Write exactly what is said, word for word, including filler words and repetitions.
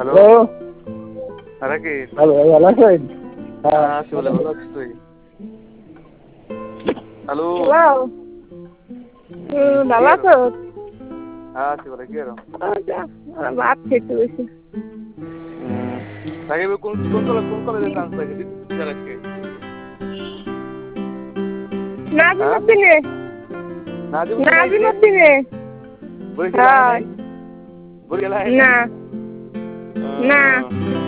Hello hello আরে কি hello ভালো আছেন? হ্যাঁ হ্যাঁ আছি বলে ভালো আছিস তুই হ্যালো হ্যালো হুম কি ভালো আরো আছো? হ্যাঁ আছি বলে কি আরো আচ্ছা, ভাত খেতে বসে। সাকিব কোন কোন কলেজ কোন কলেজে চান্স পাইছে দিতে আজকে হ্যাঁ নাজিমুদ্দিনে নাজিমুদ্দিন আইছে নাজিমুদ্দিনে বরিশাল আয় হ্যাঁ নাই বরিশাল আয় নাই না না